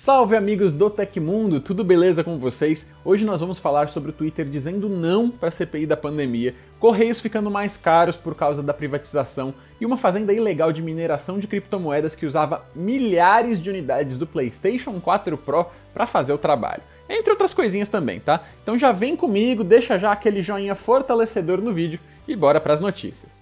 Salve amigos do Tecmundo, tudo beleza com vocês? Hoje nós vamos falar sobre o Twitter dizendo não para a CPI da pandemia, Correios ficando mais caros por causa da privatização e uma fazenda ilegal de mineração de criptomoedas que usava milhares de unidades do PlayStation 4 Pro para fazer o trabalho. Entre outras coisinhas também, tá? Então já vem comigo, deixa já aquele joinha fortalecedor no vídeo e bora para as notícias.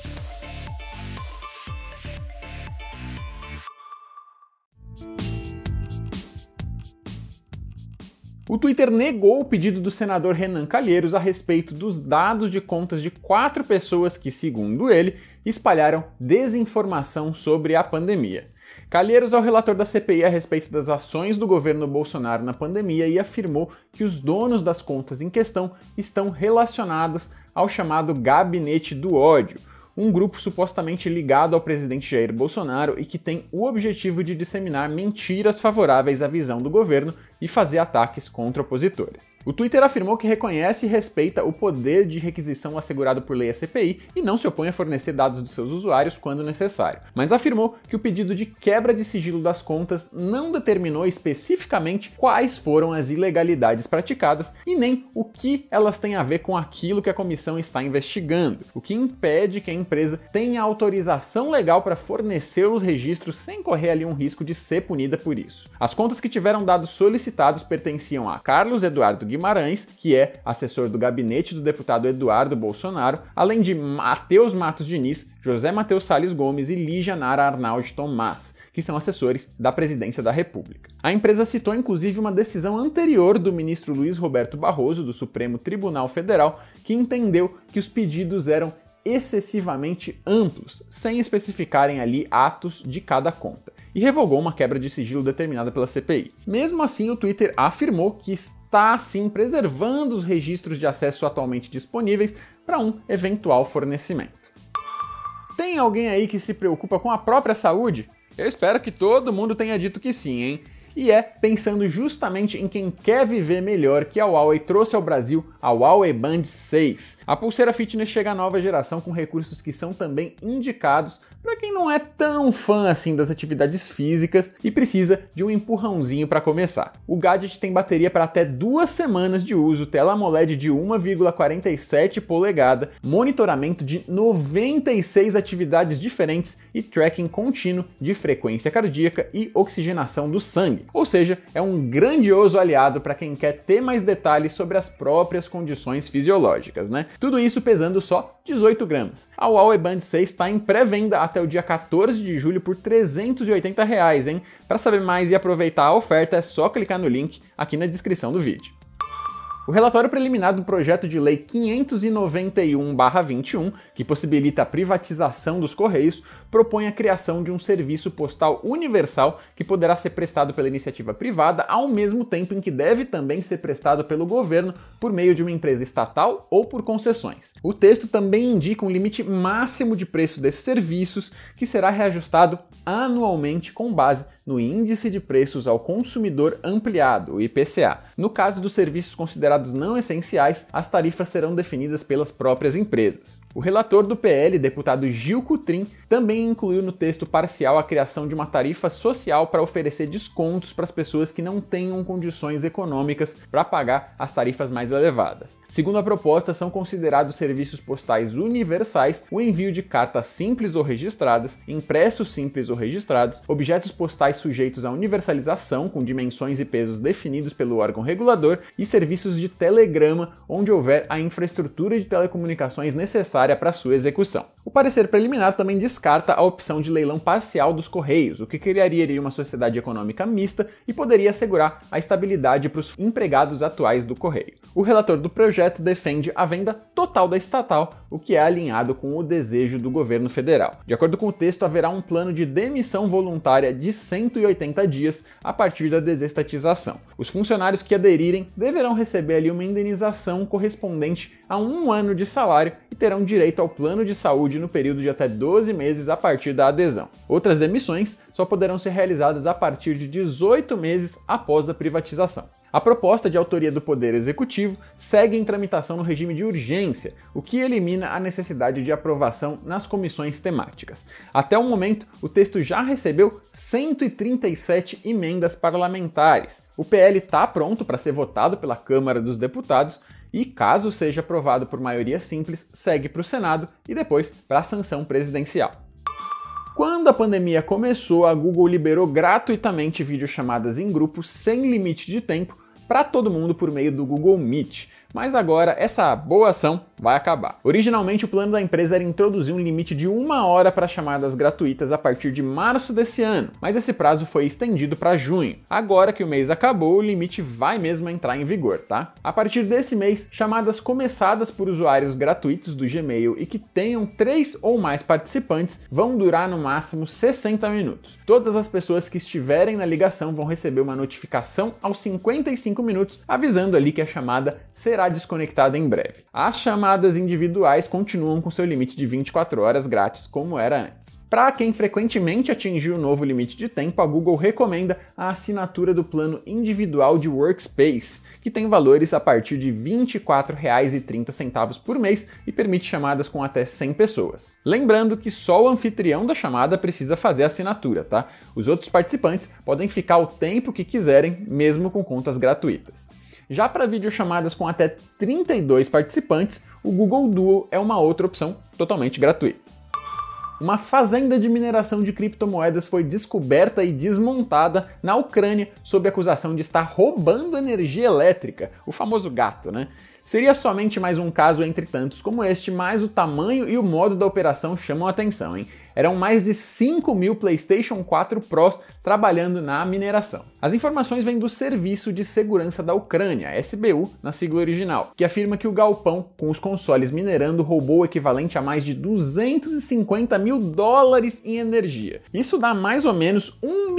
O Twitter negou o pedido do senador Renan Calheiros a respeito dos dados de contas de 4 pessoas que, segundo ele, espalharam desinformação sobre a pandemia. Calheiros é o relator da CPI a respeito das ações do governo Bolsonaro na pandemia e afirmou que os donos das contas em questão estão relacionados ao chamado Gabinete do Ódio, um grupo supostamente ligado ao presidente Jair Bolsonaro e que tem o objetivo de disseminar mentiras favoráveis à visão do governo e fazer ataques contra opositores. O Twitter afirmou que reconhece e respeita o poder de requisição assegurado por lei à CPI e não se opõe a fornecer dados dos seus usuários quando necessário, mas afirmou que o pedido de quebra de sigilo das contas não determinou especificamente quais foram as ilegalidades praticadas e nem o que elas têm a ver com aquilo que a comissão está investigando, o que impede que a empresa tenha autorização legal para fornecer os registros sem correr ali um risco de ser punida por isso. As contas que tiveram dados solicitados pertenciam a Carlos Eduardo Guimarães, que é assessor do gabinete do deputado Eduardo Bolsonaro, além de Matheus Matos Diniz, José Matheus Salles Gomes e Lígia Nara Arnaldi Tomás, que são assessores da Presidência da República. A empresa citou inclusive uma decisão anterior do ministro Luiz Roberto Barroso, do Supremo Tribunal Federal, que entendeu que os pedidos eram excessivamente amplos, sem especificarem ali atos de cada conta, e revogou uma quebra de sigilo determinada pela CPI. Mesmo assim, o Twitter afirmou que está, sim, preservando os registros de acesso atualmente disponíveis para um eventual fornecimento. Tem alguém aí que se preocupa com a própria saúde? Eu espero que todo mundo tenha dito que sim, hein? E é pensando justamente em quem quer viver melhor que a Huawei trouxe ao Brasil a Huawei Band 6. A pulseira fitness chega à nova geração com recursos que são também indicados para quem não é tão fã assim das atividades físicas e precisa de um empurrãozinho para começar. O gadget tem bateria para até 2 semanas de uso, tela AMOLED de 1,47 polegada, monitoramento de 96 atividades diferentes e tracking contínuo de frequência cardíaca e oxigenação do sangue. Ou seja, é um grandioso aliado para quem quer ter mais detalhes sobre as próprias condições fisiológicas, né? Tudo isso pesando só 18 gramas. A Huawei Band 6 está em pré-venda até o dia 14 de julho por R$ 380, hein? Para saber mais e aproveitar a oferta é só clicar no link aqui na descrição do vídeo. O relatório preliminar do projeto de lei 591/21, que possibilita a privatização dos Correios, propõe a criação de um serviço postal universal que poderá ser prestado pela iniciativa privada ao mesmo tempo em que deve também ser prestado pelo governo por meio de uma empresa estatal ou por concessões. O texto também indica um limite máximo de preço desses serviços, que será reajustado anualmente com base no Índice de Preços ao Consumidor Ampliado, o IPCA. No caso dos serviços considerados não essenciais, as tarifas serão definidas pelas próprias empresas. O relator do PL, deputado Gil Cutrim, também incluiu no texto parcial a criação de uma tarifa social para oferecer descontos para as pessoas que não tenham condições econômicas para pagar as tarifas mais elevadas. Segundo a proposta, são considerados serviços postais universais o envio de cartas simples ou registradas, impressos simples ou registrados, objetos postais sujeitos à universalização com dimensões e pesos definidos pelo órgão regulador e serviços de telegrama onde houver a infraestrutura de telecomunicações necessária para sua execução. O parecer preliminar também descarta a opção de leilão parcial dos Correios, o que criaria uma sociedade econômica mista e poderia assegurar a estabilidade para os empregados atuais do Correio. O relator do projeto defende a venda total da estatal, o que é alinhado com o desejo do governo federal. De acordo com o texto, haverá um plano de demissão voluntária de 180 dias a partir da desestatização. Os funcionários que aderirem deverão receber ali uma indenização correspondente a 1 ano de salário e terão direito ao plano de saúde hold no período de até 12 meses a partir da adesão. Outras demissões só poderão ser realizadas a partir de 18 meses após a privatização. A proposta de autoria do Poder Executivo segue em tramitação no regime de urgência, o que elimina a necessidade de aprovação nas comissões temáticas. Até o momento, o texto já recebeu 137 emendas parlamentares. O PL está pronto para ser votado pela Câmara dos Deputados e, caso seja aprovado por maioria simples, segue para o Senado e depois para a sanção presidencial. Quando a pandemia começou, a Google liberou gratuitamente videochamadas em grupo sem limite de tempo para todo mundo por meio do Google Meet. Mas agora essa boa ação vai acabar. Originalmente o plano da empresa era introduzir um limite de 1 hora para chamadas gratuitas a partir de março desse ano, mas esse prazo foi estendido para junho. Agora que o mês acabou, o limite vai mesmo entrar em vigor, tá? A partir desse mês, chamadas começadas por usuários gratuitos do Gmail e que tenham 3 ou mais participantes vão durar no máximo 60 minutos. Todas as pessoas que estiverem na ligação vão receber uma notificação aos 55 minutos avisando ali que a chamada será desconectada em breve. As chamadas individuais continuam com seu limite de 24 horas grátis, como era antes. Para quem frequentemente atingiu o novo limite de tempo, a Google recomenda a assinatura do plano individual de Workspace, que tem valores a partir de R$ 24,30 por mês e permite chamadas com até 100 pessoas. Lembrando que só o anfitrião da chamada precisa fazer a assinatura, tá? Os outros participantes podem ficar o tempo que quiserem, mesmo com contas gratuitas. Já para videochamadas com até 32 participantes, o Google Duo é uma outra opção totalmente gratuita. Uma fazenda de mineração de criptomoedas foi descoberta e desmontada na Ucrânia sob acusação de estar roubando energia elétrica, o famoso gato, né? Seria somente mais um caso entre tantos como este, mas o tamanho e o modo da operação chamam a atenção, hein? Eram mais de 5.000 PlayStation 4 Pros trabalhando na mineração. As informações vêm do Serviço de Segurança da Ucrânia, SBU, na sigla original, que afirma que o galpão, com os consoles minerando, roubou o equivalente a mais de $250 mil em energia. Isso dá mais ou menos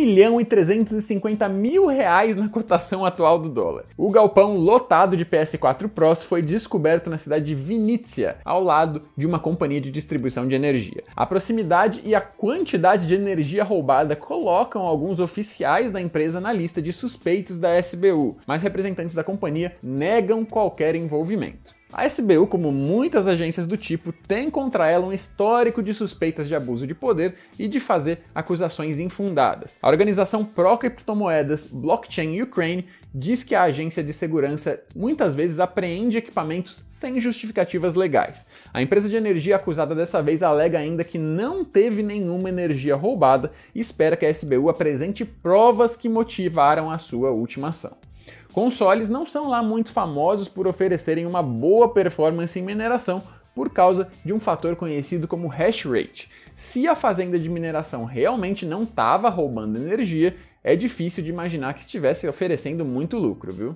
R$1.350.000 na cotação atual do dólar. O galpão lotado de PS4 Pros foi descoberto na cidade de Vinícius, ao lado de uma companhia de distribuição de energia. A proximidade e a quantidade de energia roubada colocam alguns oficiais da empresa na lista de suspeitos da SBU, mas representantes da companhia negam qualquer envolvimento. A SBU, como muitas agências do tipo, tem contra ela um histórico de suspeitas de abuso de poder e de fazer acusações infundadas. A organização pró-criptomoedas Blockchain Ukraine diz que a agência de segurança muitas vezes apreende equipamentos sem justificativas legais. A empresa de energia acusada dessa vez alega ainda que não teve nenhuma energia roubada e espera que a SBU apresente provas que motivaram a sua última ação. Consoles não são lá muito famosos por oferecerem uma boa performance em mineração por causa de um fator conhecido como hash rate. Se a fazenda de mineração realmente não estava roubando energia, é difícil de imaginar que estivesse oferecendo muito lucro, viu?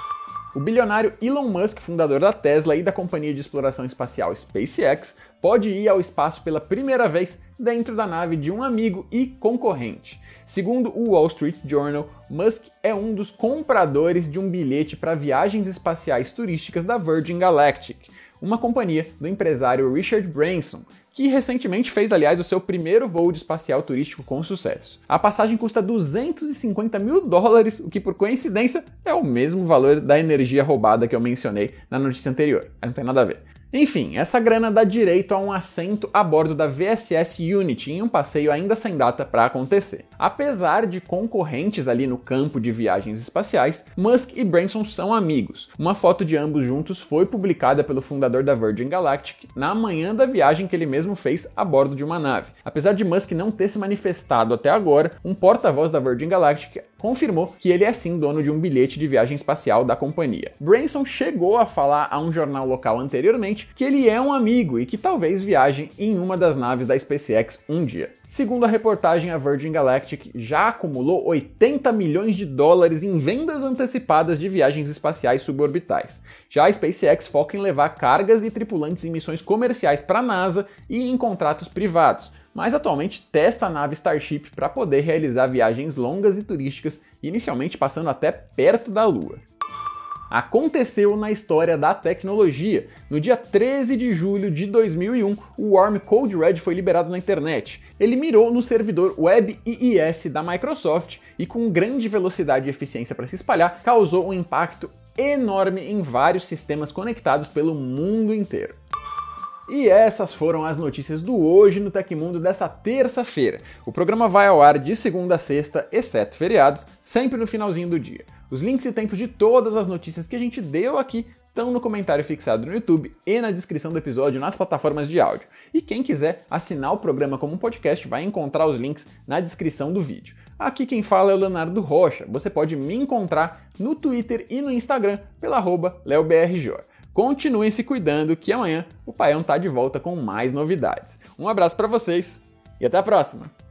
O bilionário Elon Musk, fundador da Tesla e da companhia de exploração espacial SpaceX, pode ir ao espaço pela primeira vez dentro da nave de um amigo e concorrente. Segundo o Wall Street Journal, Musk é um dos compradores de um bilhete para viagens espaciais turísticas da Virgin Galactic, uma companhia do empresário Richard Branson, que recentemente fez, aliás, o seu primeiro voo de espacial turístico com sucesso. A passagem custa $250 mil, o que por coincidência é o mesmo valor da energia roubada que eu mencionei na notícia anterior. Não tem nada a ver. Enfim, essa grana dá direito a um assento a bordo da VSS Unity em um passeio ainda sem data para acontecer. Apesar de concorrentes ali no campo de viagens espaciais, Musk e Branson são amigos. Uma foto de ambos juntos foi publicada pelo fundador da Virgin Galactic na manhã da viagem que ele mesmo fez a bordo de uma nave. Apesar de Musk não ter se manifestado até agora, um porta-voz da Virgin Galactic confirmou que ele é sim dono de um bilhete de viagem espacial da companhia. Branson chegou a falar a um jornal local anteriormente que ele é um amigo e que talvez viaje em uma das naves da SpaceX um dia. Segundo a reportagem, a Virgin Galactic já acumulou $80 milhões em vendas antecipadas de viagens espaciais suborbitais. Já a SpaceX foca em levar cargas e tripulantes em missões comerciais para a NASA e em contratos privados, mas atualmente testa a nave Starship para poder realizar viagens longas e turísticas, inicialmente passando até perto da Lua. aconteceu na história da tecnologia. No dia 13 de julho de 2001, o Worm Code Red foi liberado na internet. Ele mirou no servidor WebIIS da Microsoft e, com grande velocidade e eficiência para se espalhar, causou um impacto enorme em vários sistemas conectados pelo mundo inteiro. E essas foram as notícias do Hoje no Tecmundo dessa terça-feira. O programa vai ao ar de segunda a sexta, exceto feriados, sempre no finalzinho do dia. Os links e tempos de todas as notícias que a gente deu aqui estão no comentário fixado no YouTube e na descrição do episódio nas plataformas de áudio. E quem quiser assinar o programa como um podcast vai encontrar os links na descrição do vídeo. Aqui quem fala é o Leonardo Rocha. Você pode me encontrar no Twitter e no Instagram pela @leobrjor. Continuem se cuidando que amanhã o Paião tá de volta com mais novidades. Um abraço para vocês e até a próxima!